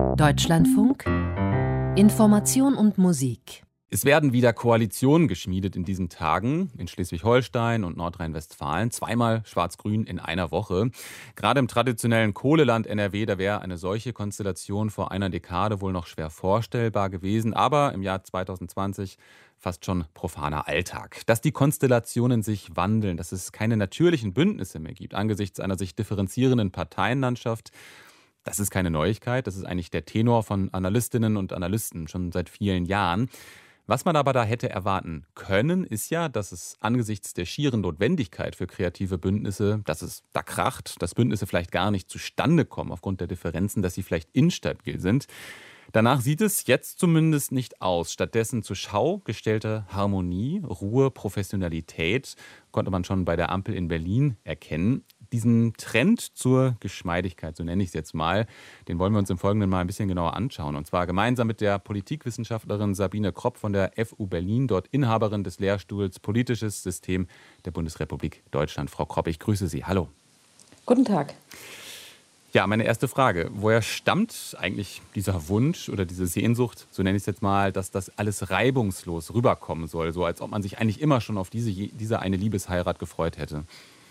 Deutschlandfunk Information und Musik. Es werden wieder Koalitionen geschmiedet in diesen Tagen in Schleswig-Holstein und Nordrhein-Westfalen. Zweimal Schwarz-Grün in einer Woche. Gerade im traditionellen Kohleland NRW, da wäre eine solche Konstellation vor einer Dekade wohl noch schwer vorstellbar gewesen. Aber im Jahr 2020 fast schon profaner Alltag. Dass die Konstellationen sich wandeln, dass es keine natürlichen Bündnisse mehr gibt angesichts einer sich differenzierenden Parteienlandschaft, das ist keine Neuigkeit. Das ist eigentlich der Tenor von Analystinnen und Analysten schon seit vielen Jahren. Was man aber da hätte erwarten können, ist ja, dass es angesichts der schieren Notwendigkeit für kreative Bündnisse, dass es da kracht, dass Bündnisse vielleicht gar nicht zustande kommen aufgrund der Differenzen, dass sie vielleicht instabil sind. Danach sieht es jetzt zumindest nicht aus. Stattdessen zur Schau gestellte Harmonie, Ruhe, Professionalität konnte man schon bei der Ampel in Berlin erkennen. Diesen Trend zur Geschmeidigkeit, so nenne ich es jetzt mal, den wollen wir uns im Folgenden mal ein bisschen genauer anschauen. Und zwar gemeinsam mit der Politikwissenschaftlerin Sabine Kropp von der FU Berlin, dort Inhaberin des Lehrstuhls Politisches System der Bundesrepublik Deutschland. Frau Kropp, ich grüße Sie. Hallo. Guten Tag. Ja, meine erste Frage. Woher stammt eigentlich dieser Wunsch oder diese Sehnsucht, so nenne ich es jetzt mal, dass das alles reibungslos rüberkommen soll, so als ob man sich eigentlich immer schon auf diese eine Liebesheirat gefreut hätte?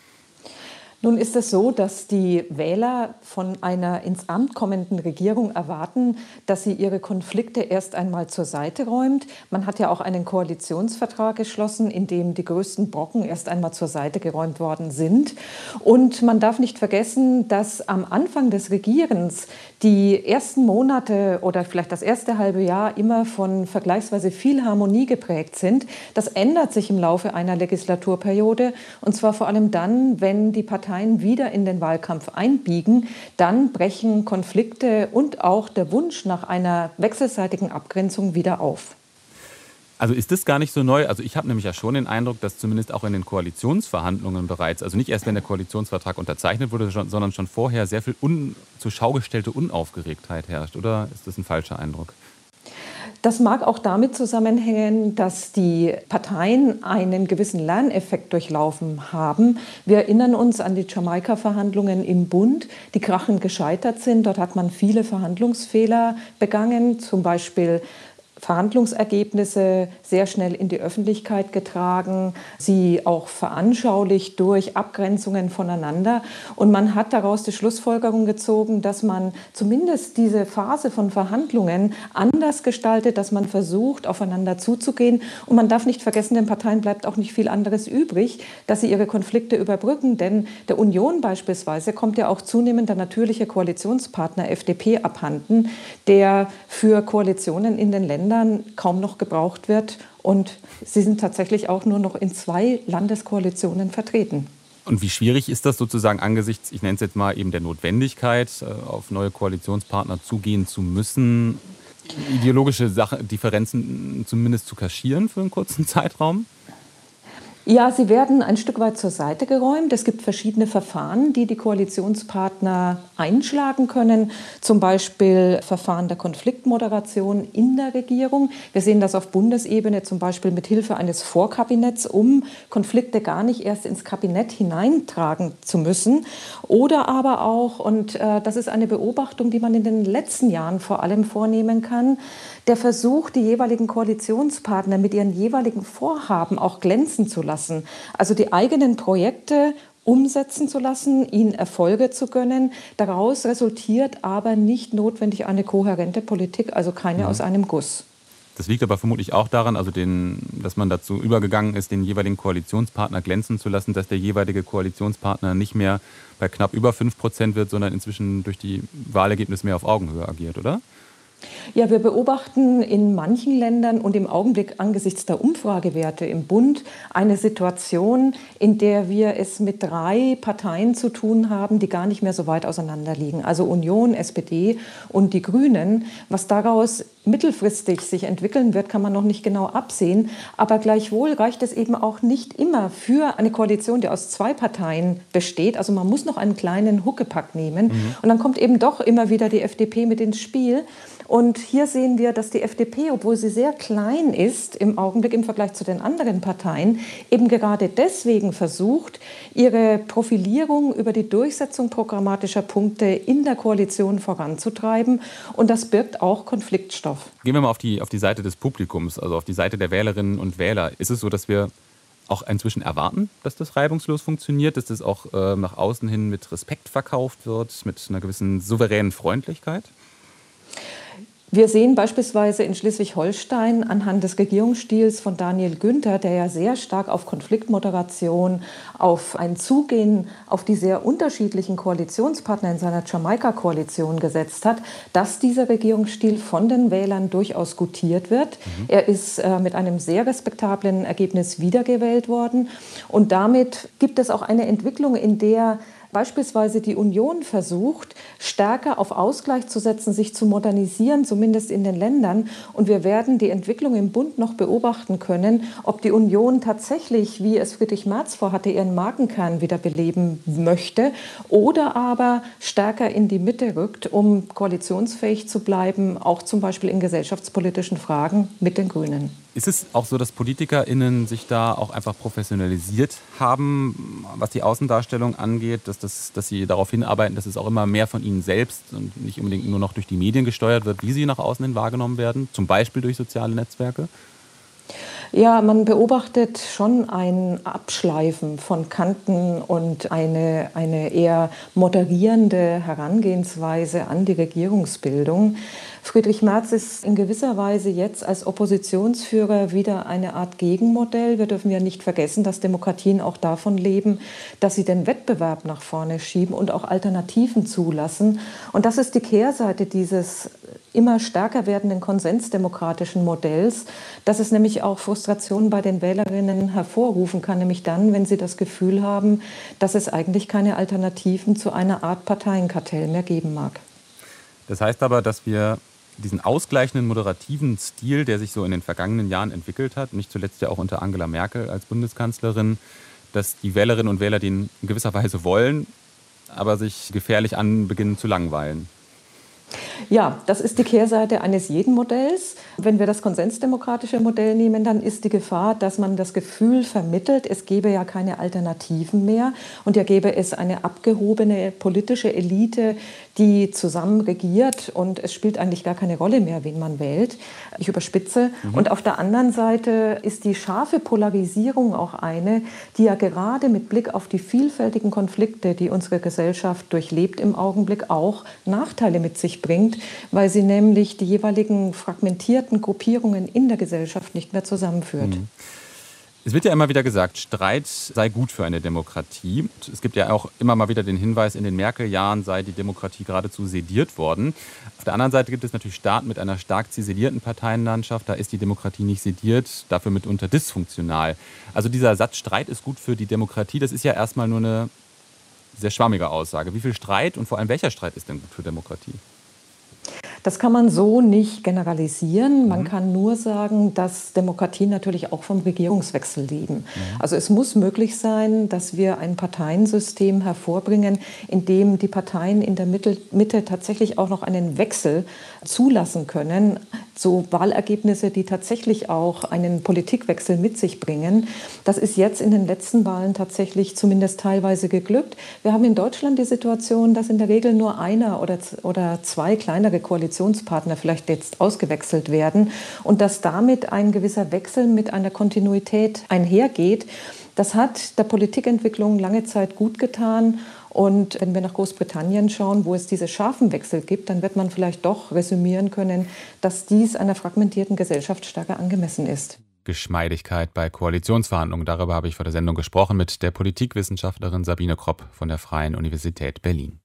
Nun ist es so, dass die Wähler von einer ins Amt kommenden Regierung erwarten, dass sie ihre Konflikte erst einmal zur Seite räumt. Man hat ja auch einen Koalitionsvertrag geschlossen, in dem die größten Brocken erst einmal zur Seite geräumt worden sind. Und man darf nicht vergessen, dass am Anfang des Regierens die ersten Monate oder vielleicht das erste halbe Jahr immer von vergleichsweise viel Harmonie geprägt sind. Das ändert sich im Laufe einer Legislaturperiode, und zwar vor allem dann, wenn die Parteien wieder in den Wahlkampf einbiegen, dann brechen Konflikte und auch der Wunsch nach einer wechselseitigen Abgrenzung wieder auf. Also ist das gar nicht so neu? Also ich habe nämlich ja schon den Eindruck, dass zumindest auch in den Koalitionsverhandlungen bereits, also nicht erst, wenn der Koalitionsvertrag unterzeichnet wurde, sondern schon vorher sehr viel zur Schau gestellte Unaufgeregtheit herrscht. Oder ist das ein falscher Eindruck? Das mag auch damit zusammenhängen, dass die Parteien einen gewissen Lerneffekt durchlaufen haben. Wir erinnern uns an die Jamaika-Verhandlungen im Bund, die krachend gescheitert sind. Dort hat man viele Verhandlungsfehler begangen, zum Beispiel Verhandlungsergebnisse sehr schnell in die Öffentlichkeit getragen, sie auch veranschaulicht durch Abgrenzungen voneinander. Und man hat daraus die Schlussfolgerung gezogen, dass man zumindest diese Phase von Verhandlungen anders gestaltet, dass man versucht, aufeinander zuzugehen. Und man darf nicht vergessen, den Parteien bleibt auch nicht viel anderes übrig, dass sie ihre Konflikte überbrücken. Denn der Union beispielsweise kommt ja auch zunehmend der natürliche Koalitionspartner FDP abhanden, der für Koalitionen in den Ländern kaum noch gebraucht wird. Und sie sind tatsächlich auch nur noch in 2 Landeskoalitionen vertreten. Und wie schwierig ist das sozusagen angesichts, ich nenne es jetzt mal eben der Notwendigkeit, auf neue Koalitionspartner zugehen zu müssen, ideologische Differenzen zumindest zu kaschieren für einen kurzen Zeitraum? Ja, sie werden ein Stück weit zur Seite geräumt. Es gibt verschiedene Verfahren, die die Koalitionspartner einschlagen können. Zum Beispiel Verfahren der Konfliktmoderation in der Regierung. Wir sehen das auf Bundesebene zum Beispiel mit Hilfe eines Vorkabinetts, um Konflikte gar nicht erst ins Kabinett hineintragen zu müssen. Oder aber auch, und das ist eine Beobachtung, die man in den letzten Jahren vor allem vornehmen kann, der Versuch, die jeweiligen Koalitionspartner mit ihren jeweiligen Vorhaben auch glänzen zu lassen. Also die eigenen Projekte umsetzen zu lassen, ihnen Erfolge zu gönnen. Daraus resultiert aber nicht notwendig eine kohärente Politik, also keine aus einem Guss. Das liegt aber vermutlich auch daran, dass man dazu übergegangen ist, den jeweiligen Koalitionspartner glänzen zu lassen, dass der jeweilige Koalitionspartner nicht mehr bei knapp über 5% wird, sondern inzwischen durch die Wahlergebnisse mehr auf Augenhöhe agiert, oder? Ja, wir beobachten in manchen Ländern und im Augenblick angesichts der Umfragewerte im Bund eine Situation, in der wir es mit 3 Parteien zu tun haben, die gar nicht mehr so weit auseinander liegen. Also Union, SPD und die Grünen. Was daraus mittelfristig sich entwickeln wird, kann man noch nicht genau absehen. Aber gleichwohl reicht es eben auch nicht immer für eine Koalition, die aus 2 Parteien besteht. Also man muss noch einen kleinen Huckepack nehmen. Und dann kommt eben doch immer wieder die FDP mit ins Spiel. Und Und hier sehen wir, dass die FDP, obwohl sie sehr klein ist im Augenblick im Vergleich zu den anderen Parteien, eben gerade deswegen versucht, ihre Profilierung über die Durchsetzung programmatischer Punkte in der Koalition voranzutreiben. Und das birgt auch Konfliktstoff. Gehen wir mal auf die Seite des Publikums, also auf die Seite der Wählerinnen und Wähler. Ist es so, dass wir auch inzwischen erwarten, dass das reibungslos funktioniert, dass das auch nach außen hin mit Respekt verkauft wird, mit einer gewissen souveränen Freundlichkeit? Wir sehen beispielsweise in Schleswig-Holstein anhand des Regierungsstils von Daniel Günther, der ja sehr stark auf Konfliktmoderation, auf ein Zugehen auf die sehr unterschiedlichen Koalitionspartner in seiner Jamaika-Koalition gesetzt hat, dass dieser Regierungsstil von den Wählern durchaus gutiert wird. Er ist mit einem sehr respektablen Ergebnis wiedergewählt worden. Und damit gibt es auch eine Entwicklung, in der beispielsweise die Union versucht, stärker auf Ausgleich zu setzen, sich zu modernisieren, zumindest in den Ländern. Und wir werden die Entwicklung im Bund noch beobachten können, ob die Union tatsächlich, wie es Friedrich Merz vorhatte, ihren Markenkern wieder beleben möchte oder aber stärker in die Mitte rückt, um koalitionsfähig zu bleiben, auch zum Beispiel in gesellschaftspolitischen Fragen mit den Grünen. Ist es auch so, dass PolitikerInnen sich da auch einfach professionalisiert haben, was die Außendarstellung angeht, dass sie darauf hinarbeiten, dass es auch immer mehr von ihnen selbst und nicht unbedingt nur noch durch die Medien gesteuert wird, wie sie nach außen hin wahrgenommen werden, zum Beispiel durch soziale Netzwerke? Ja, man beobachtet schon ein Abschleifen von Kanten und eine eher moderierende Herangehensweise an die Regierungsbildung. Friedrich Merz ist in gewisser Weise jetzt als Oppositionsführer wieder eine Art Gegenmodell. Wir dürfen ja nicht vergessen, dass Demokratien auch davon leben, dass sie den Wettbewerb nach vorne schieben und auch Alternativen zulassen. Und das ist die Kehrseite dieses immer stärker werdenden konsensdemokratischen Modells, dass es nämlich auch Frustrationen bei den Wählerinnen hervorrufen kann, nämlich dann, wenn sie das Gefühl haben, dass es eigentlich keine Alternativen zu einer Art Parteienkartell mehr geben mag. Das heißt aber, dass wir diesen ausgleichenden, moderativen Stil, der sich so in den vergangenen Jahren entwickelt hat, nicht zuletzt ja auch unter Angela Merkel als Bundeskanzlerin, dass die Wählerinnen und Wähler den in gewisser Weise wollen, aber sich gefährlich beginnen zu langweilen. Ja, das ist die Kehrseite eines jeden Modells. Wenn wir das konsensdemokratische Modell nehmen, dann ist die Gefahr, dass man das Gefühl vermittelt, es gebe ja keine Alternativen mehr und ja gäbe es eine abgehobene politische Elite, die zusammen regiert und es spielt eigentlich gar keine Rolle mehr, wen man wählt. Ich überspitze. Und auf der anderen Seite ist die scharfe Polarisierung auch eine, die ja gerade mit Blick auf die vielfältigen Konflikte, die unsere Gesellschaft durchlebt im Augenblick, auch Nachteile mit sich bringt, weil sie nämlich die jeweiligen fragmentierten Gruppierungen in der Gesellschaft nicht mehr zusammenführt. Es wird ja immer wieder gesagt, Streit sei gut für eine Demokratie. Es gibt ja auch immer mal wieder den Hinweis, in den Merkel-Jahren sei die Demokratie geradezu sediert worden. Auf der anderen Seite gibt es natürlich Staaten mit einer stark ziselierten Parteienlandschaft. Da ist die Demokratie nicht sediert, dafür mitunter dysfunktional. Also dieser Satz, Streit ist gut für die Demokratie, das ist ja erstmal nur eine sehr schwammige Aussage. Wie viel Streit und vor allem welcher Streit ist denn gut für Demokratie? Das kann man so nicht generalisieren. Man kann nur sagen, dass Demokratien natürlich auch vom Regierungswechsel leben. Also es muss möglich sein, dass wir ein Parteiensystem hervorbringen, in dem die Parteien in der Mitte tatsächlich auch noch einen Wechsel zulassen können. So Wahlergebnisse, die tatsächlich auch einen Politikwechsel mit sich bringen. Das ist jetzt in den letzten Wahlen tatsächlich zumindest teilweise geglückt. Wir haben in Deutschland die Situation, dass in der Regel nur einer oder zwei kleinere Koalitionspartner vielleicht jetzt ausgewechselt werden und dass damit ein gewisser Wechsel mit einer Kontinuität einhergeht. Das hat der Politikentwicklung lange Zeit gut getan. Und wenn wir nach Großbritannien schauen, wo es diese scharfen Wechsel gibt, dann wird man vielleicht doch resümieren können, dass dies einer fragmentierten Gesellschaft stärker angemessen ist. Geschmeidigkeit bei Koalitionsverhandlungen. Darüber habe ich vor der Sendung gesprochen mit der Politikwissenschaftlerin Sabine Kropp von der Freien Universität Berlin.